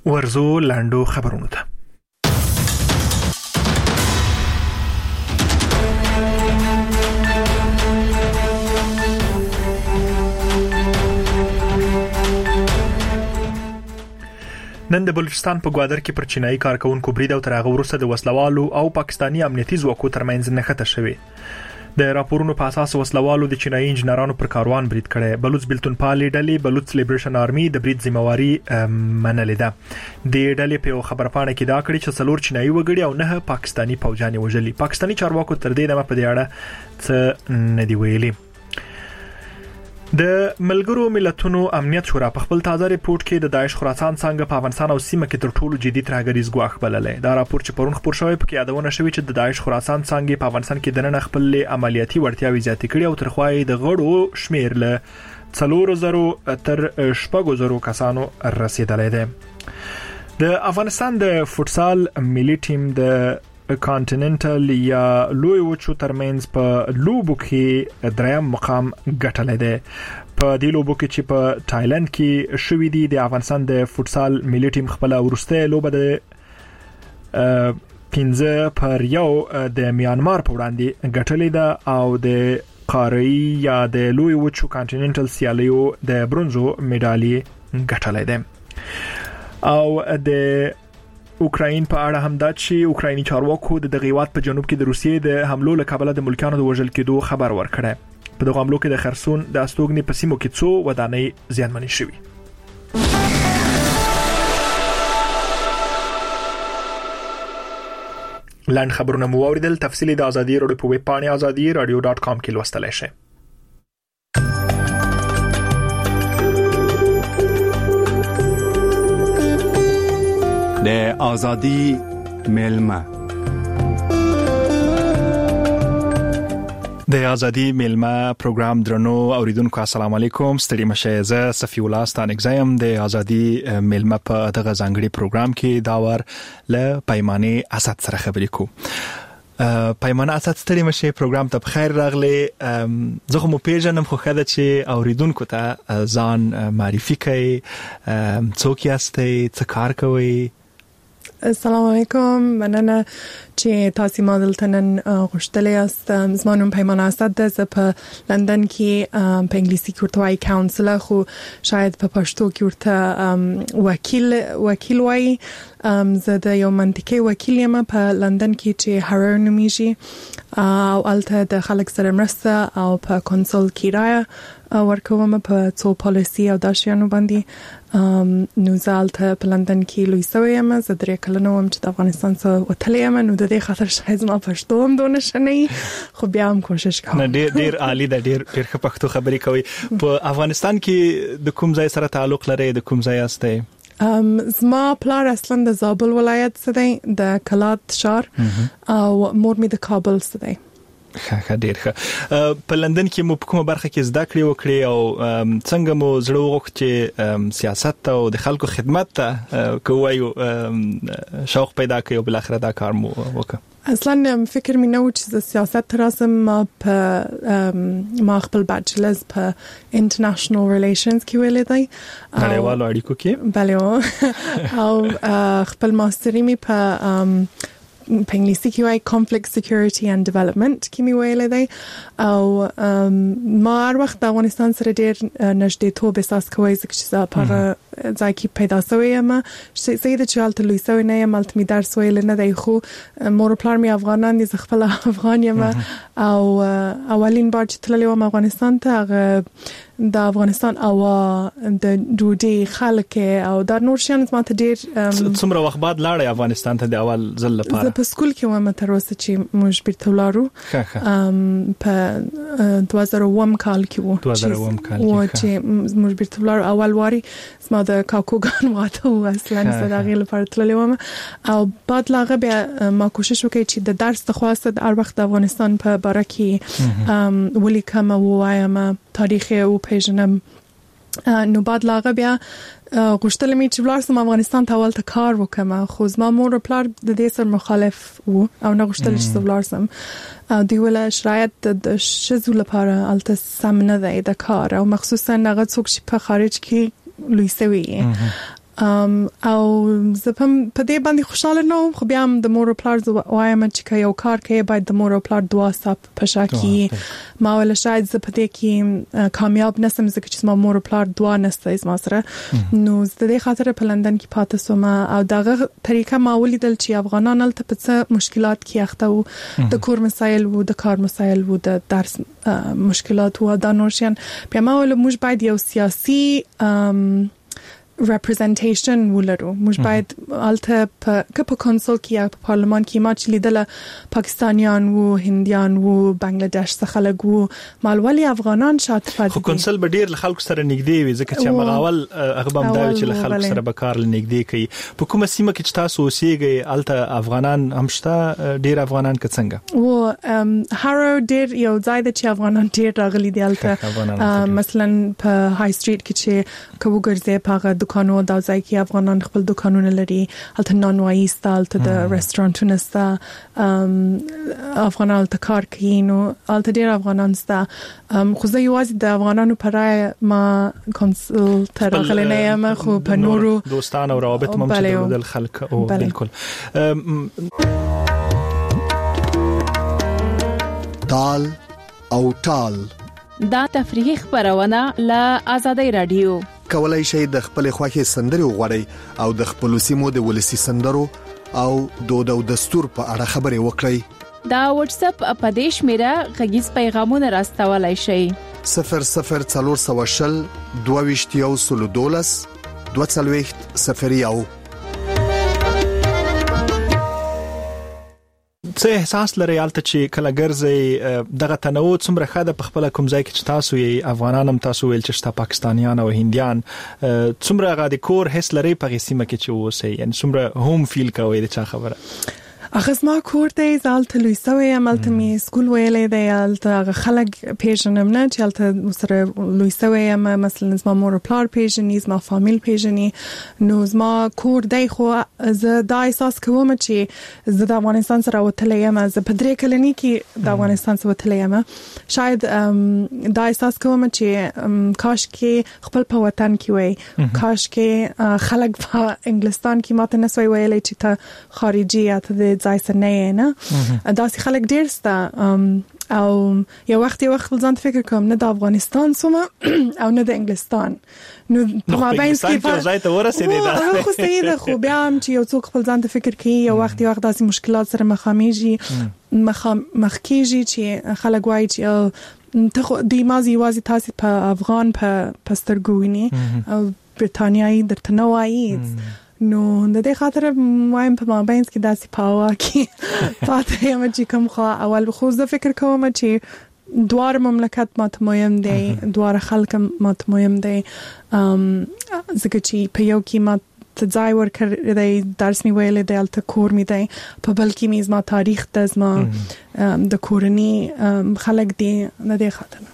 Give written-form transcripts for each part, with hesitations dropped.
ورزو لاندو خبرونه ده. نن د بلوچستان په ګوادر کې پر چینایي کارکونکو برید او تر هغه وروسته د وسلوالو او پاکستانی امنیتي ځواکو ترمنځ نښته شوې. د راپورونو په اساس وسلوالو د چینایي انجنیرانو پر کاروان برید کړی. بلوچ بیلتون پالي ډلې بلوچ لیبریشن آرمي د برید ذمہواری منلې ده. د ډلې په خبرپاڼه کې دا کړی چې 4 چینایي وګړي او 9 پاکستانی فوجان وژلي. پاکستانی چارواکو تر دې دمه په دې اړه څه نه دی ویلي. د ملګرو ملتونو امنیت شورا په خپل تازه ریپورت کې د داعش خراسان څنګه په افغانستان او سیمه کې تر ټولو جدي ترهګریز ګواښ بللې. دا راپور چې پرون خبر شوی په کې یادونه شوی چې د داعش خراسان څنګه په افغانستان کې دننه خپل عملیاتي وړتیاوې زیاتې کړې او تر خوای د غړو شمیر له 4,000 تر 5,000 کسانو رسیدلې ده. د افغانستان د فوتسال ملي ټیم د کانټیننټل یا لوی وچو ترمنځ په لوبو کې دریم مقام ګټلې ده. په دې لوبو کې چې په تایلند کې شوې دي د افغانستان د فوتسال ملي ټیم خپل ورسته لوبه د 15-1 د میانمار په وړاندې ګټلې ده او د قاري یا د لوی وچو کانټیننټل سیالیو د برونزو میډالي ګټلې ده. او د اوکراین په اړه هم دا چې اوکرایني چارواکو د هیواد په جنوب کې د روسیې د حملو له کبله د ملکانو د وژل کېدو خبر ورکړی. په دغه حملو کې د خرسون د استوګنې په سیمو کې څو ودانۍ زیانمنې شوې. لاند خبرونه مو اوریدل. تفصیلی د ازادي رادیو په ویب پاڼه azadi.radio.com کې لوستلای شئ. د ازادي میلمه د ازادي میلمه پروګرام درنو اوریدونکو السلام علیکم. ستړي مشه. زه صفی الله ستانګزایم. د ازادي میلمه په دغه ځانګړي پروګرام کې داور ل پیمانه اسد سره خبرې کو. پیمانه اسد ستړي مشه پروګرام ته بخیر راغلی. زه خو مو پیژنم خو خاله چې اوریدونکو ته ځان معرفي کړئ. څوک یاستئ؟ څه کار کوئ؟ السلام علیکم. مننه چې تاسو ما دلته نن غوښتلې است. زما نوم پیمانه اسد ده. زه په لندن کې په انګلیسي کې ورته وایي کاونسلر، خو شاید په پښتو کې ورته وکیل وایي. زه د یو منطقي وکیل یم په لندن کې چې هارر نومیږي او الته د خلک سره مرسته او په کنسول کرایه ورکوم په څو پالیسي او داشیانو باندې. نو زالته په لندن کې لوی سوی یم. زه درې کلونه وم چې د افغانستان څخه وتلې یم. نو د دې خاطر شاید ما پښتو هم دونه شنه خو بیا هم کوشش کوم. ډیر عالی ده. ډیر ښه پښتو خبرې کوي. په افغانستان کې د کوم ځای سره تعلق لري؟ د کوم ځای یاستئ؟ زما پلار اصلا د زابل ولایت څخه دی، د کلات شهر، او مور می د کابل څخه دی. ښه ډیر ښه. په لندن کې مو په کومه برخه کې زده کړې وکړې او څنګه مو زړه وغوښت چې سیاست او د خلکو خدمت ته کوی شوق پیدا کړ او بل اخر دا کار مو وکړ؟ اصلا فکر می نه و چې د سیاست راسم. ما خپل بیچلرز په انټرنیشنل ریلیشنز کې ویلې دی، نړیوالو اړیکو کې. بله. او خپل ماستری می په انګلیسي کې وایي conflict security and development کې می ویلې دی. او ما هر وخت د افغانستان سره ډېر نږدې توب احساس کوي ځکه چې په ځای کې پیدا شوی یم. سید چې حالت لوی سوی نه یم، حالت می درس ویل نه دی، خو مور پلار می افغانان دي، زه خپل افغان یم. او اولین بار چې تللی وم افغانستان ته، هغه د افغانستان او د ډوډۍ خلک او د نور شیان ما ته ډېر. څومره وخت بعد لاړې افغانستان ته د اول ځل لپاره؟ زه په سکول کې وم تر اوسه چې موږ بیرته ولاړو. په 2001 کال کې وو. 2001 کال کې چې موږ بیرته ولاړو. اول واري زما د کاکوګان واته و اصلا زه د غیل لپاره تللی وم. او بعد لاغه بیا ما کوشش وکړ چې د درس د خواسته د هر وخت د افغانستان په باره کې ولیکم او وایم، تاریخ او پیژنم. نو بعد لاغه بیا غوښتل مې چې ولاړ سم افغانستان ته اول ته کار وکم، خو زما مور او پلار د دې سره مخالف وو او نه غوښتل چې ولاړ سم. دوی ولا شرایط د شذو لپاره الته سم نه دی د کار، او مخصوصا هغه څوک چې په خارج کې لوی سوي او زه په دې باندې خوشاله نو خو بیا هم د مور او پلار وایم چې یو کار کوي باید د مور او پلار دعا سپ پښاکي ما ول شاید زه په دې کې کامیاب نسم ځکه چې ما مور او پلار دعا نسته از ما سره نو زه د خاطر په لندن کې پاتې سوم او دغه طریقه ما ولیدل چې افغانان هلته په څه مشکلات کې اخته وو د کور مسایل وو د کار مسایل وو د درس مشکلات وو دا نورشن بیا ما ول موږ باید یو سیاسي representation ولرو موږ باید الته په کنسول کې یا په پارلمان کې ما چې لیدله پاکستانیان وو هندیان وو بنگلاديش څخه خلک وو مالولي افغانان شاته پاتې خو کنسول به ډیر خلکو سره نږدې وي ځکه چې مغاول هغه هم دا چې خلکو سره به کار نږدې کوي په کومه سیمه کې چې تاسو اوسېږئ الته افغانان هم شته ډیر افغانان که څنګه و هارو ډیر یو ځای د چې افغانان ډیر راغلي دي الته مثلا په های سټریټ کې چې کوو ګرځي په دکانو دا ځای کې افغانان خپل دکانونه لري الته نان وایي ستالته د رستورانټونو ستا افغانان الته کار کوي نو الته ډیر افغانان ستا خو زه یوازې د افغانانو پر ما کنسول تر غلې نه یم خو په نورو دوستانه او روابط ممکن د خلک او بالکل تال او ټال دا تفریحي خبرونه له آزادۍ رادیو کولای شئ د خپل خوښي سندري وغوړئ او د خپل سیمو د ولسی سندرو او دود او دستور په اړه خبرې وکړئ دا واتس اپ اپدیش میرا غږیز پیغامونه راستولای شئ 0040 22 22 څه احساس لري الته چې کله ګرځي دغه تنوع څومره خاده په خپل کوم ځای کې چې تاسو یې افغانان هم تاسو ویل چې شته پاکستانیان او هندیان څومره غاډي کور هیڅ لري په سیمه کې چې وسه یعنی څومره هوم فیل کوي د چا خبره اخس ما کور ته زالت لوي سوي عملت می سکول ویلې دی الته خلک پیژنم نه چې الته سره لوي سوي مثلا زما مور پلار پیژني زما فامیل پیژني نو زما کور دی خو زه دا احساس کوم چې زه د افغانستان سره وتلې یم زه په درې کلنی کې د افغانستان سره وتلې یم شاید دا احساس کوم چې کاش کې خپل په وطن کې وای کاش کې خلک په انګلستان کې ماته نسوي ویلې چې ته خارجي یا ته ځای سره نه دا سي خلک ډیر ستا او یو وخت ځان فکر کوم نه د افغانستان سوم او نه د انګلستان نو ما باندې کې ځای ته ورسېدې دا خو صحیح ده خو بیا هم چې یو څوک خپل ځان ته فکر کوي یو وخت داسې مشکلات سره مخامېږي مخکېږي چې خلک وایي چې ته د مازی وازي تاسو په افغان په سترګوینی او برتانیایی درته نه وایي نو د دې خاطر وایم په مابینس کې داسې پاوا کې پاتې یم چې کوم خو اول خو زه فکر کوم چې دوار مملکت ماته مهم دی دوار خلک ماته مهم دی ځکه چې په یو کې ما ته ځای ورکړی دی درس می ویل دی الته کور می دی په بل کې می زما تاریخ د زما د کورنی خلک دی نه دی خاطر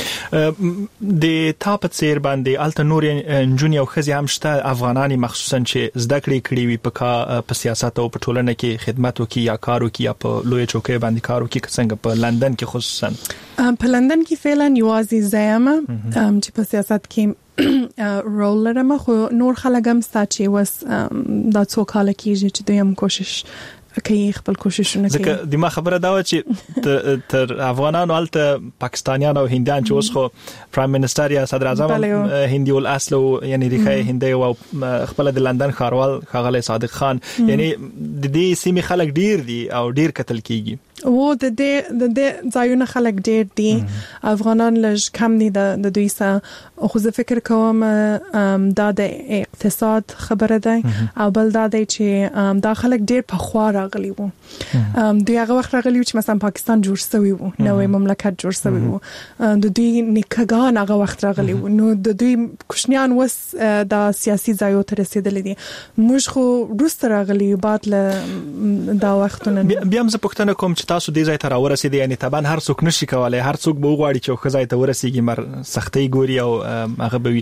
د تاپ څیر باندې الته نور انجونی او خزي هم شته افغانانی مخصوصا چې زده کړې کړې وي په سیاست او په ټولنه کې خدمت وکي یا کار وکي یا په لوی چوکۍ باندې کار وکي څنګه په لندن کې خصوصا په لندن کې فعلا یوازې زما چې په سیاست کې رول لرم خو نور خلک هم ستاسو وس دا څو کال کېږي چې دویم کوشش کوي خپل کوششونه کوي ځکه د ما خبره دا و چې تر افغانانو الته پاکستانیان او هندیان چې اوس خو پرایم منسٹر یا صدر اعظم هندي ول اصل یعنی ریخه هندي او خپل د لندن ښاروال ښاغلی صادق خان یعنی د دې سیمې خلک ډیر دي او ډیر قتل کیږي و د دې ځایونه خلک ډیر دي افغانان لږ کم دي د دوی سره خو زه فکر کوم دا د اقتصاد خبره ده او بل دا دی چې دا خلک ډیر په خوا راغلي وو دوی هغه وخت راغلي چې مثلا پاکستان جوړ شوی وو نوې مملکت جوړ شوی وو د دوی نیکګان هغه وخت راغلي وو نو د دوی کوشنیان وس د سیاسي ځایو ته رسیدلې دي موږ خو روس راغلي بعد له دا وختونه بیا هم زه پوښتنه کوم چې تاسو دې ځای ته راورسېدئ یعنی طبعا هر څوک نشي کولای هر څوک به وغواړي چې خو ځای ته ورسیږي مر سختي ګوري او هغه به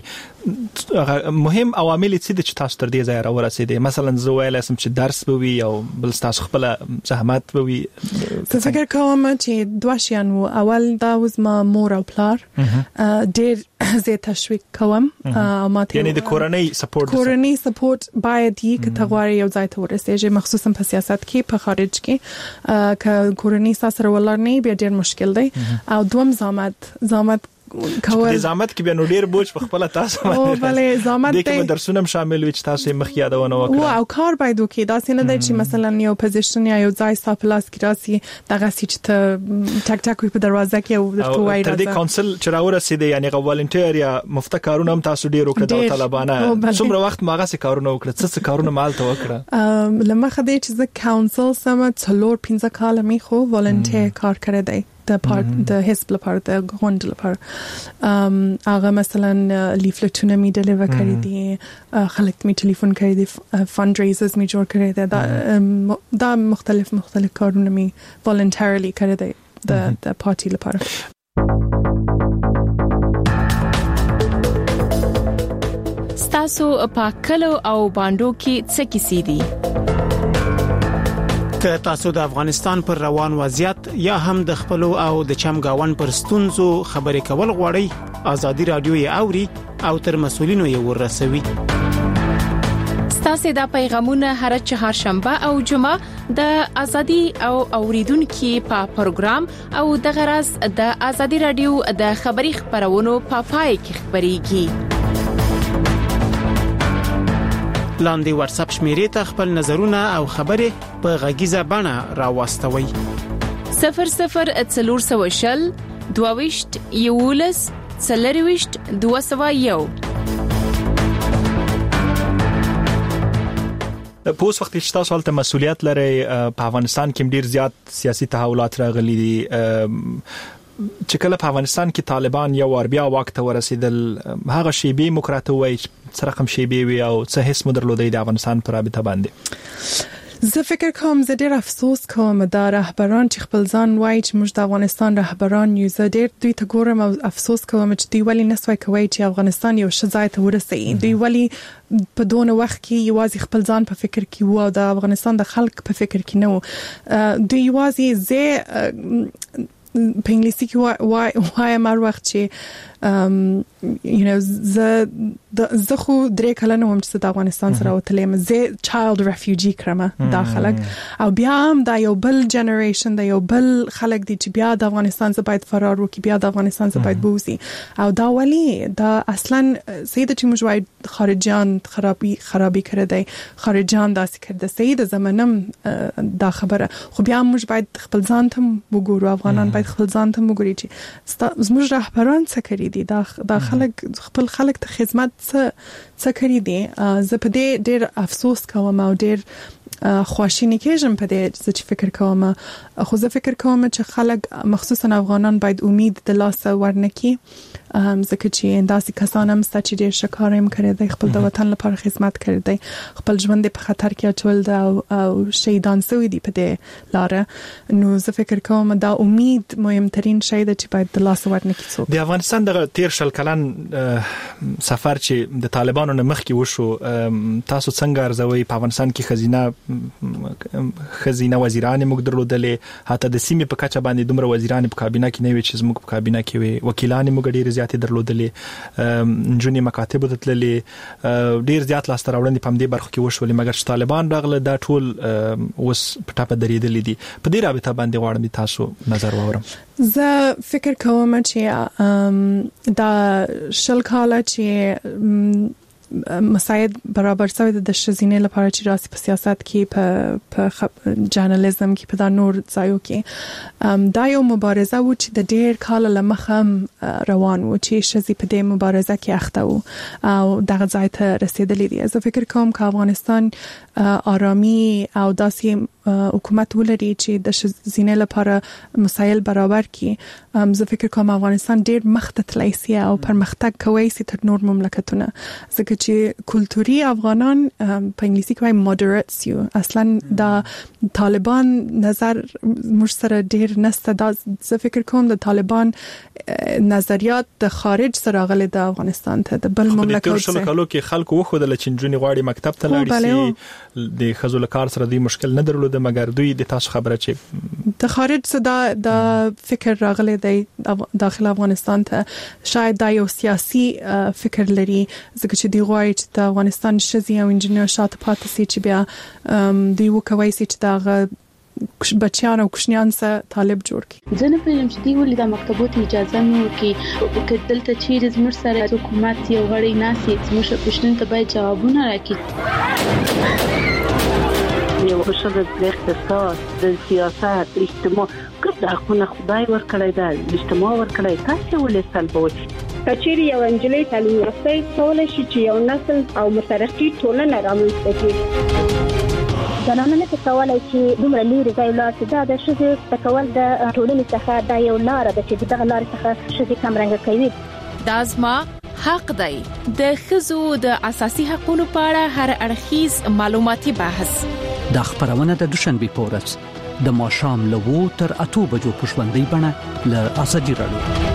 مهم عوامل چې تاسو تر دې ځای راورسېدئ مثلا زه ویل اسم چې درس به وي او بل تاسو خپل زحمت به وي زه فکر کوم چې دوه شیان وو اول دا وز ما مور او پلار ډېر زه تشویق کوم ما ته یعنی د کورنۍ سپورټ باید یې کتغواري یو ځای ته ورسېږي مخصوصا په سیاست کې په خارج کې ک کورنۍ سره ولرني بیا ډېر مشکل دی او دوم زامت کول د زامت کې به نو ډیر بوج په خپل تاسو باندې او بلې زامت د کې درسونه شامل وي چې تاسو مخ یادونه وکړه او کار باید وکړي دا څنګه دی چې مثلا یو پوزیشن یا یو ځای ساپلاس کې راسي دغه سیټ ته ټک ټک په دروازه کې او درته وایي تر دې کونسل چې راورسېده یعنی والنټیر یا مفته کارونه هم تاسو ډیر وکړه د طالبانه څومره وخت ماغه سي کارونه وکړه څه کارونه مالته وکړه لمخه دې چې د کونسل سم څلور 15 کال می خو والنټیر کار کړی دی د حزب لپاره د غونډ لپاره هغه مثلا لیفلټونه می ډیلیور کړی دي خلک می ټلیفون کړی دي فند ریزرز می جوړ کړی دي دا مختلف کارونه می والنټریلی کړی دي د پارټي لپاره ستاسو په کلو او باندو کې څه کیسې دي که تاسو د افغانستان پر روان وضعیت یا هم د خپل او د چمګاون پر ستونزو خبرې کول غواړئ ازادي رادیو یې اوري او تر مسولینو یې ورسوي ستاسو د پیغامونه هر چهارشنبه او جمعه د ازادي او اوریدونکو په پروګرام او د غرض د ازادي رادیو د خبري خبرونو په پای کې خبريږي لاندې واتس اپ شمیرې ته خپل نظرونه او خبرې په غږیزه بڼه راوستوي 0040 22 یولس 40 201 پوس وخت چې تاسو ولته مسولیت لري په افغانستان کې ډیر زیات سیاسي تحولات راغلي دي چې کله په افغانستان کې طالبان یو ور بیا وخت ورسېدل هغه شی به مقرته وای چې رقم شی به وي او څه هیڅ مدرلودي د افغانستان پر رابطه باندې زه فکر کوم زه ډېر افسوس کوم دا رهبران چې خپل ځان وایي چې موږ د افغانستان رهبران یو زه ډېر دوی ته ګورم او افسوس کوم چې دوی ولې نسوي کوي چې افغانستان یو ځای ته ورسېږي دوی ولې په دونه وخت کې یوازې خپل ځان په فکر کې وو او د افغانستان د خلک په فکر کې نه وو دوی یوازې زه په انګلیسي کې وای مر وخت چې زه خو درې کلن وم چې د افغانستان سره وتلم زه چایلد ریفیوجی کړم داخلك او بیا هم دا یو بل جنریشن دا یو بل خلک دي چې بیا د افغانستان څخه باید فرار وکړي بیا د افغانستان څخه باید بوزي او دا ولی دا اصلا سید چې موږ وای خارجيان خرابي کړی دی خارجيان داسې کړی سید زمانم دا خبره خو بیا موږ باید خپل ځان ته وګورو افغانان باید خپل ځان ته وګوري چې موږ رهبران څه کړی دي دا خلک خپل خلک ته خدمت څه کړی دي زه په دې ډېر افسوس کوم او ډېر خواشینی کېږم په دې چې فکر کوم خو زه فکر کوم چې خلک مخصوصا افغانان باید امید د لاسه ورنکي ځکه چې انداسي کسان هم ست چې ډېر شکارم کړی دی خپل د وطن لپاره خدمت کړی دی خپل ژوند په خطر کې اچول دا او شهیدان شوی دي په دې لار نو زه فکر کوم دا امید مهمترین شی دی چې باید د لاسه ورنکي څوک د افغانستان د تیر شل کلن سفر چې د طالبانو نه مخکې وشو تاسو څنګه ارزوي په افغانستان کې خزینه وزیران موږ درلودلې حتی د سیمې په کچه باندې دومره وزیران په کابینه کې نه وي چې زموږ په کابینه کې وي وکیلان موږ ډیر زیات درلودلې جونی مکاتب دتللې ډیر زیات لاس تراوړندې په دې برخه کې وشولې مګر چې طالبان راغله دا ټول اوس په ټاپه درېدلې دي په دې رابطه باندې غواړم تاسو نظر واورم زه فکر کوم چې دا شل کاله چې مساعد برابر شوی د شزینې لپاره چې راسي په سیاست کې په جرنالیزم کې په دا نور ځایو کې دا یو مبارزه و چې د ډېر کال لمخه روان و چې شزي په دې مبارزه کې اخته و او دغه ځای ته رسیدلې دي زه فکر کوم چې افغانستان آرامي او داسې حکومت ولري چې د شزینې لپاره مسایل برابر کړي زه فکر کوم افغانستان ډېر مخته تللی سي او پرمختګ کوي سي تر نور مملکتونه ځکه چې کلتوري افغانان په انګلیسي کې وايي moderates یو اصلا دا طالبان نظر موږ سره ډېر نسته دا زه فکر کوم د طالبان نظریات د خارج سره غلي د افغانستان ته د بل مملکت سره کلو کې خلکو وخدل چې جنونی غواړي مکتب ته لاړ شي د خزو لکار سره دوی مشکل نه درلود مګر دوی د تاسو خبره چې د خارج صدا د فکر راغلی دی داخل افغانستان ته شاید دا یو سیاسي فکر لري ځکه چې دی غواړي چې د افغانستان شذي او انجینر شاته پاتې سي چې بیا دی وکوي چې دا بچیان او کوشنیان سره طالب جوړ کړي. ځنه په لم چې دی ولې د مکتبونو اجازه نه ورکړي دلته چیرې زموږ سره حکومت یو غړي ناسي زموږ پښتون ته باید جوابونه راکړي. یو حشد د اقتصاد د سیاست اجتماع کله خو خدای ورکړی دا اجتماع ورکړی تاسو ولې سلبوي کچېری یو انجلۍ تعلیم یافته کولای شي چې یو نسل او مترقي ټولنه رامنځته کړي. زنانه نه کولای چې دومره لري ځای لاړ چې د شذ تکول د ټولنې څخه د یو لار د چې دغه لار څخه شذ کم رنګ کوي. دازما حق دی د خزو د اساسي حقوقو په اړه هر اړخیز معلوماتي بحث د خبرونه د دوشنبه پورس د ماشام له 2 تر 8 بجو په ژوندۍ بڼه له ازادي رادیو.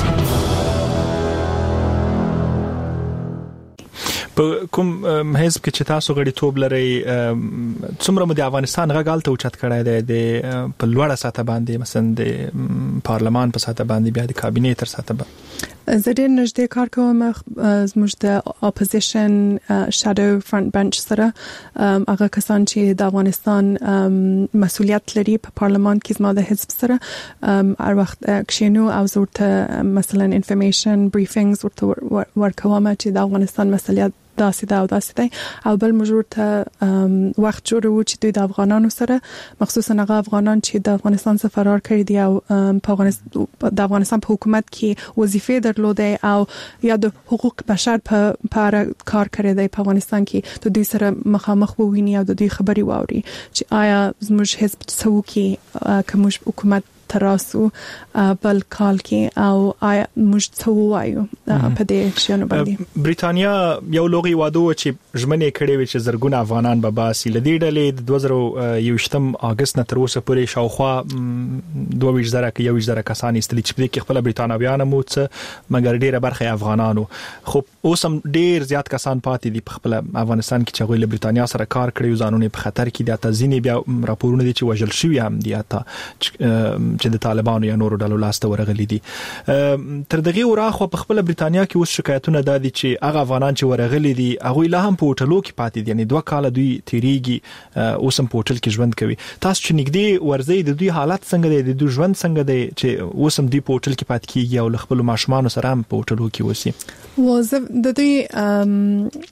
په کوم حزب کې چې تاسو غړي توب لري څومره د افغانستان غږال ته اوچت کړای دی د په لوړه سطح باندې مثلا د پارلمان په سطح باندې بیا د کابینې تر سطح باندې زه ډېر نږدې کار کوم زموږ د اپوزیشن شادو فرنٹ بنچ سره هغه کسان چې د افغانستان مسؤلیت لري په پارلمان کې زما د حزب سره هر وخت کښینو او زورته مثلا انفارمیشن بریفینګز ورته ورکوم چې د افغانستان مسؤلیت داسې دی او بل موږ ته وخت جوړو چې دوی د افغانانو سره مخصوصا هغه افغانان چې د افغانستان څخه فرار کړي دي او د افغانستان په حکومت کې وظیفه درلوده او یا د حقوق بشر په اړه کار کړی دی په افغانستان کې د دوی سره مخامخ وویني او د دوی خبري واوري چې آیا زموږ حزب څه کوي کوم حکومت تراسو بل کال کې او موږ څه وایو په دې شنو باندې. بریتانیا یو لوغي واده چې ژمنې کړې وي چې زرګونه افغانان به باسي لدی ډلې د 2021 اگست نه تر اوسه پورې شاوخوا 22,000 کسان استلی چې په خپل بریتانویان مو څه مګر ډیره برخه افغانانو خو اوس هم ډیر زیات کسان پاتې دي په خپل افغانستان کې چې غوښله بریتانیا سره کار کړی ځانونه په خطر کې دي تاسو ځینې بیا راپورونه دي چې وژل شوی هم دي چې د طالبانو یا نورو ډلو لاسته ورغلي دي. تر دغه وراخه په خپل بریتانیا کې اوس شکایتونه دادي چې هغه افغانان چې ورغلي دي هغه لا هم په هوټلو کې پاتې دي یعنی 2 کال دوی تیریږي اوس هم په هوټل کې ژوند کوي. تاسو چې نګدي ورځي د دوی حالت څنګه دي د دوی ژوند څنګه دي چې اوس هم دوی په هوټل کې پاتې کیږي او خپل ماشومان سره هم په هوټلو کې وسی وظیفه د دوی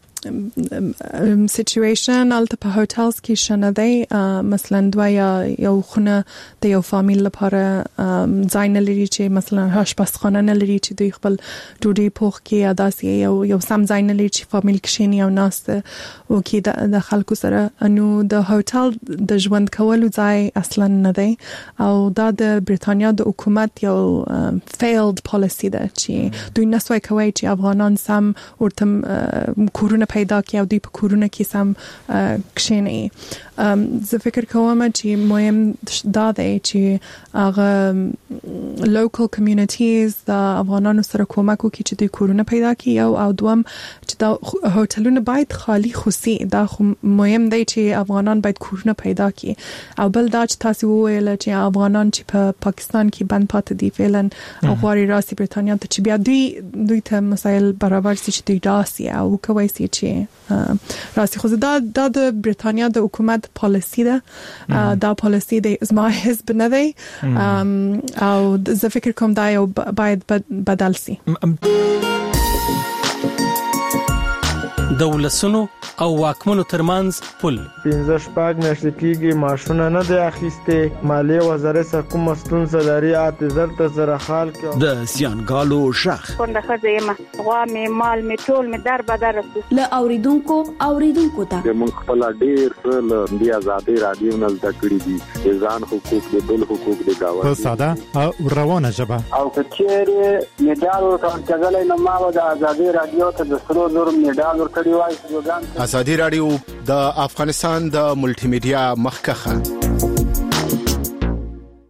سچویشن الته په هوټلز کې شنه دی مثلا دویا یو خونه د یو فامیل لپاره ځای نه لري چې مثلا آشپزخانه نه لري چې دوی خپل ډوډۍ پوخ کې یا داسې یو سم ځای نه لري چې فامیل کښیني او ناسته او کې د خلکو سره نو د هوټل د ژوند کولو ځای اصلا نه دی او دا د بریتانیا د حکومت یو فیلډ پالیسی ده چې دوی نسوي کوي چې افغانان سم ورته کورونه پیدا کړي او دوی په کورونه کې سم کښیني. زه فکر کوم چې مهم دا دی چې هغه لوکل کمیونټیز د افغانانو سره کومک وکړي چې دوی کورونه پیدا کړي او دوم چې دا هوټلونه باید خالی خوسي دا خو مهم دی چې افغانان باید کورونه پیدا کړي او بل دا چې تاسو وویل چې افغانان چې په پاکستان کې بند پاتې دي فعلا او غواړي راسي بریتانیا ته چې بیا دوی ته مسایل برابر شي چې دوی راسي او کوي چې راسي خو دا د بریتانیا د حکومت پالیسی ده دا پالیسی د زما حزب نه دی او زه فکر کوم دا یو باید بدل سي. دولسونو او واکمنو ترمنځ پل 15 شپږ میاشتې کېږي معاشونه نه دی اخیسته مالیه وزارت سره کوم ستونزه لري اعتذار ته زره خال کې د سیانګالو شخ څنګه خزه غوا می مال می ټول می در بدر له اوریدونکو ته موږ خپل ډیر څه د آزادي رادیو نه زده کړی دي ځان حقوق د بل حقوق د گاوه په ساده او روانه ژبه او کچېره میډال ورکړل نو ما د آزادي رادیو ته د سرو زور میډال ورکړی وای. آزادي رادیو د افغانستان د ملټي میډیا مخکخه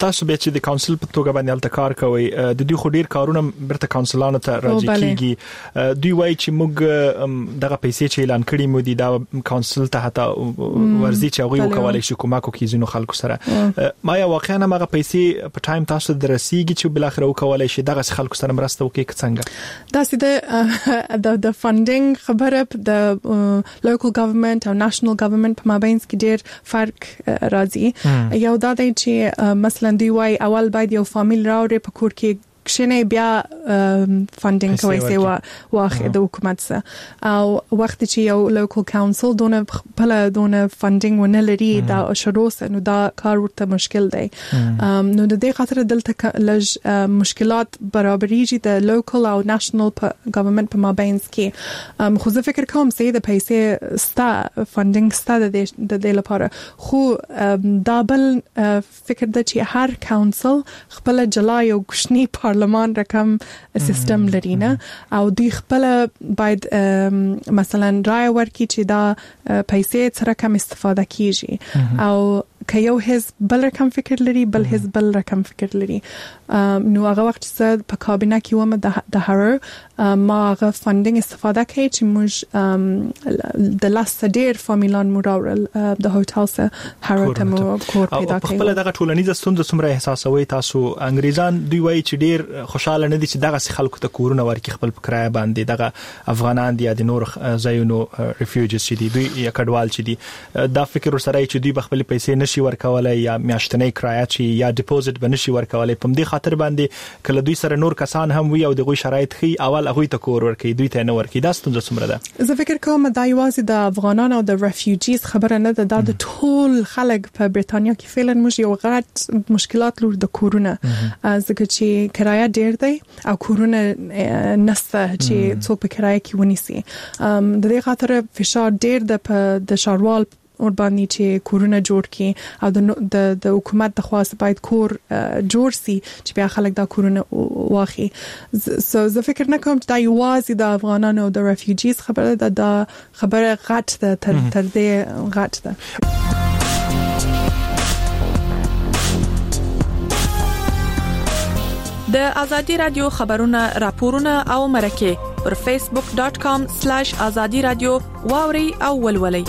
تاسو به چې د کونسل په توګه باندې الته کار کوي د دوی خو ډیر کارونه برته کونسلانو ته راځي کیږي دوی وایي چې موږ دغه پیسې چې اعلان کړي مو دي دا کونسل ته حتی ورزي چې هغه وکولای شي کومه کوي زینو خلکو سره ما یا واقعا هغه پیسې په ټایم تاسو درسيږي چې بل اخر وکولای شي دغه خلکو سره مرسته وکړي څنګه دا سیده د فاندینګ خبره د local government او national government په مابین کې ډیر فرق راځي یو دا دی چې مثلا دی وای اول باید یو فامیل راوړي په کور کې کښنه بیا فاندینګ کوي سي واخه د حکومت سره او وخت چې یو لوکل کونسل دونه فاندینګ ونه لري دا شروع نو دا کار ورته مشکل دی نو د دې خاطر دلته لږ مشکلات برابرېږي د لوکل او نېشنل ګورنمنت په مابین کې خو زه فکر کوم چې د پیسې ستا فاندینګ ستا د دې لپاره خو دا بل فکر د چې هر کونسل خپل جلا یو کوچنی پارلمان رقم سیستم لري نه او دوی خپل باید مثلا رای ورکړي چې دا پیسې سره کم استفاده کیږي او که یو حزب بل رقم فکر لري بل حزب بل رقم فکر لري نو هغه وخت چې په کابینه کې ومه د هر ما هغه فاندینګ استفاده کوي چې موږ د لاس ډیر فامیلان مراورل د هوټل سره هر ته مو کور پیدا کوي خپل دغه ټولنیزه ستونزه څومره احساسوي تاسو انګریزان دوی وایي چې ډیر خوشاله نه دي چې دغه خلکو ته کورونه ورکړي خپل کرایه باندې دغه افغانان دي یا د نور ځایونو ریفیوجیز چې دي دوی یا کډوال چې دي دا فکر سره چې دوی خپل پیسې نشي ورکولای یا میاشتنۍ کرایه چې یا ډیپوزټ بنشي ورکولای په دې خاطر باندې کله دوی سره نور کسان هم وي او دغه شرایط خي اول هغه ته کور ورکړي دوی ته نه ورکړي دا ستونزه څومره ده زه فکر کوم دا یوازې د افغانانو او د ریفیوجیز خبره نه ده د ټول خلک په بریتانیا کې فعلا موږ یو غټ مشکلات لور د کورونه ځکه چې کرایه ډیر دی او کورونه نسته چې څوک په کرایه کې ونیسي د دې خاطر فشار ډیر د شاروال اور باندې چې کورونه جوړ کړي او د حکومت د خواست باید کور جوړ سي چې بیا خلک دا کورونه واخی زه فکر نه کوم چې دا یوازې د افغانانو او د ریفیوجیز خبره ده دا خبره غټ ده تر دې غټ ده د ازادي رادیو خبرونه راپورونه او مرکه پر facebook.com/azadi radio واوري او ولولي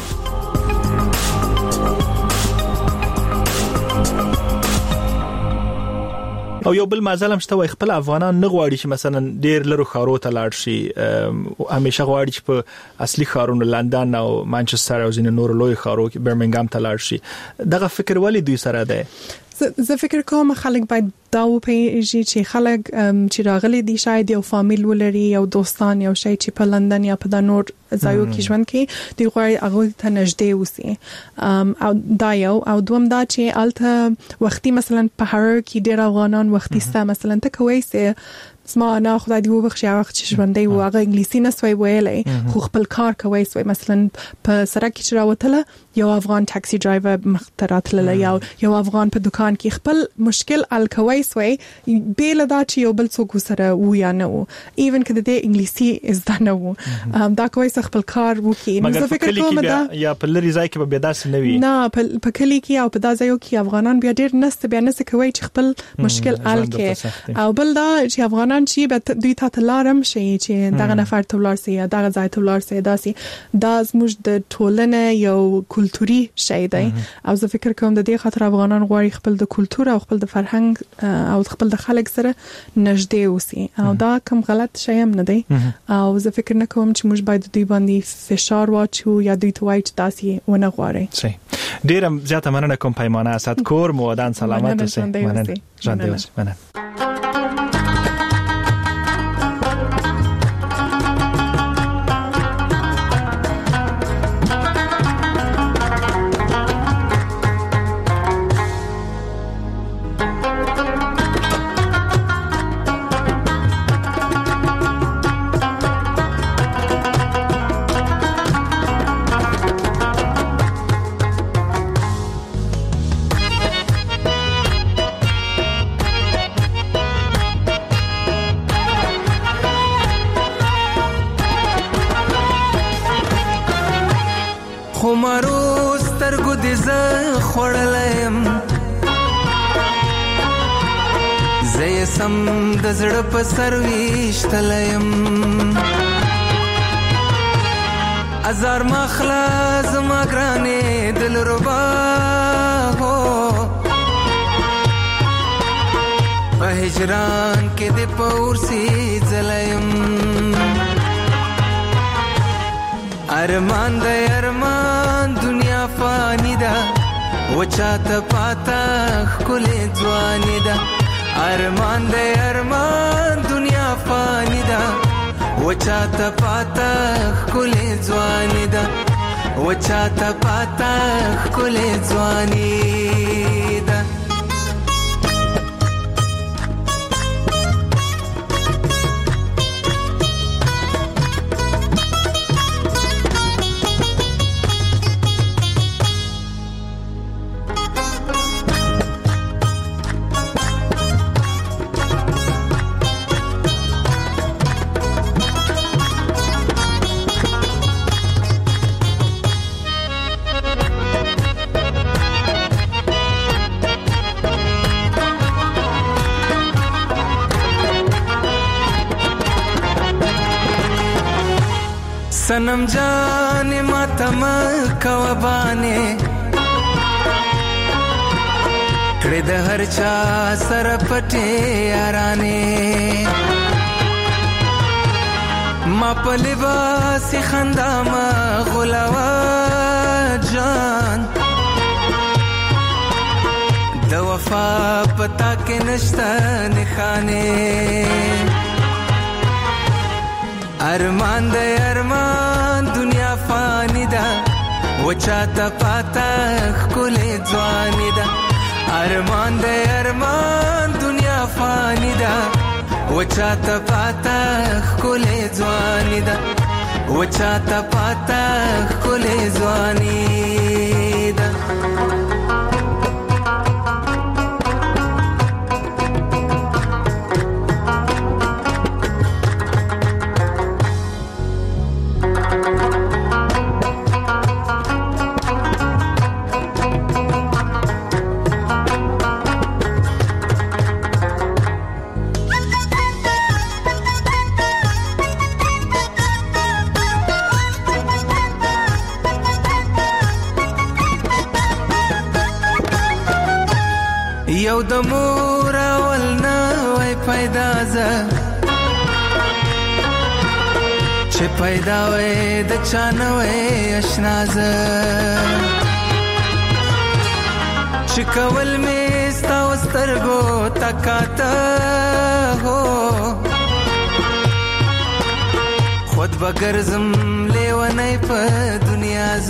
او یو بل مازلم شته وای خپل افغانان نه غواړي چې مثلا ډیر لرو خارو ته لاړ شي همیشه غواړي چې په اصلي خارونو لندن او مانچستر او ځینې نور لوی خارو کې برمنګام ته لاړ شي دغه فکر ولی دوی سره ده زه فکر کوم خلک باید دا وپیژني چې خلک چې راغلي دي شاید یو فامیل ولري یو دوستان یو شي چې په لندن یا په نور ځایو کې ژوند کوي دی غواړي هغه ته نږدې وسی او دا یو او دوم دا چې الته وختي مثلا په هر کې ډیر افغانان وختي ستا مثلا ته کوي سه اسما انا خدای دی وبخښي هغه چې ژوندې و هغه انګلیسي نه سوي ویلې خو خپل کار کوي سوي مثلا په سړک کې راوتله یو افغان ټاکسي ډرایور مخترات له یو افغان په دکان کې خپل مشکل ال کوي سوي بیل دا چې یو بل څوک سره و یا نه و ایون کله د انګلیسي از دا نه و دا کوي خپل کار وکي نو زه فکر کوم دا یا په لری ځای کې به بيداس نه وي نه په کلی کې او په دا ځایو کې افغانان بیا ډیر نست بیا نس کوي چې خپل مشکل ال کې او بل دا چې افغانان چې به دوی ته لارم شي چې دغه نفر ته ولار سي یا دغه ځای ته ولار سي داسي دا زموږ د ټولنې یو کلتوري شی دی او زه فکر کوم د دې خاطر افغانان غواړي خپل د کلتور او خپل د فرهنګ او خپل د خلک سره نږدې اوسي او دا کوم غلط شی هم نه دی او زه فکر نه کوم چې موږ باید دوی باندې فشار واچو یا دوی ته وایي چې داسي ونه غواړي صحیح ډیره زیاته مننه کوم پیمانه اسد کور مو ودان سلامت اوسئ مننه ژوندۍ اوسئ مننه زه سم د زړه په سر ویشتلم ازار مخلا زما ګرانې دلربا هو په هجران کې د پورسي زلم ارمان د ارمان دنیا فانی ده وچاته پاتا خل ځواني ده ارمان د ارمان دنیا فانی ده وچاته پاتا خل ځواني ده وچاته پاتا خل ځواني ده सनम जाने मातम कवबाने कड़े द हर चा सर पटे याराने मा पलिबासी खंदा मा गुलावा जान द वफा पता के नश्ता निखाने ارمان د ارمان دنیا فانی ده وچاته پاتا خل ځواني ده ارمان د ارمان دنیا فانی ده وچاته پاتا خل ځواني ده وچاته پاتا خل ځواني ده یو د مور ولنا وای پیدا ز چې پیدا وای د چانه وای آشنا ز چې کول می ستا وسترګو تکاته هو خود بغرزم لیونی په دنیا ز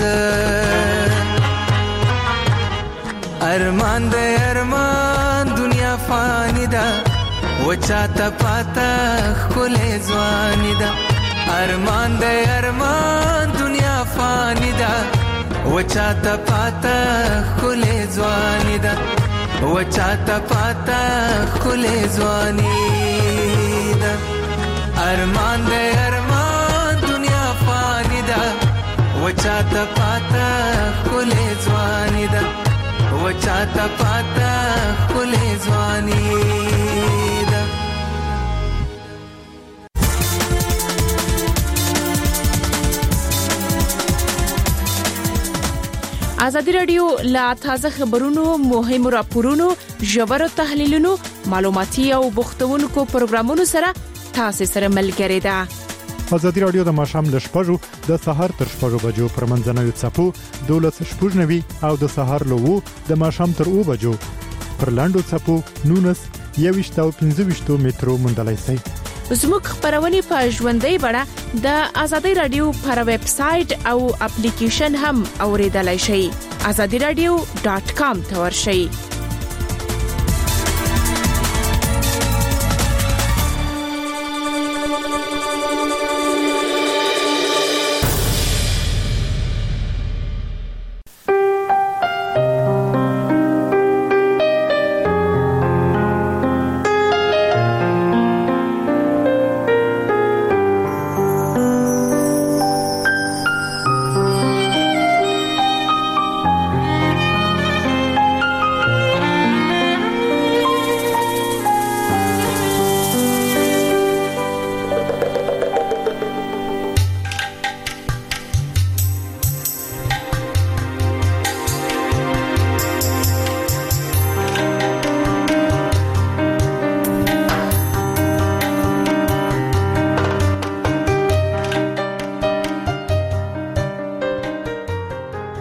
ارمان د ارمان دنیا فانی ده وچاته پاتا خل ځواني ده ارمان د ارمان دنیا فانی ده وچاته پاتا خل ځواني ده وچاته پاتا خل ځواني ده ارمان د ارمان دنیا فانی ده وچاته پاتا خل ځواني ده وچاته پاتا خل ځواني ده ازادي رادیو لا تازه خبرونو مهم راپورونو ژور تحلیلونو معلوماتي او بوختونکو پروګرامونو سره تاسو سره ملګری ده ازادي رادیو د ماښام ل 6:00 د سهار تر 6:00 بجو پر منځنوي څپو 12:00 او د سهار له 2 د ماښام تر 2 بجو پر لاندو څپو 19:15 مترو مندلای سي زموږ خبرونه په ژوندۍ بڼه د ازادي رادیو پر ویب سټ او اپلیکیشن هم اوریدلای شئ azadiradio.com ته ورشئ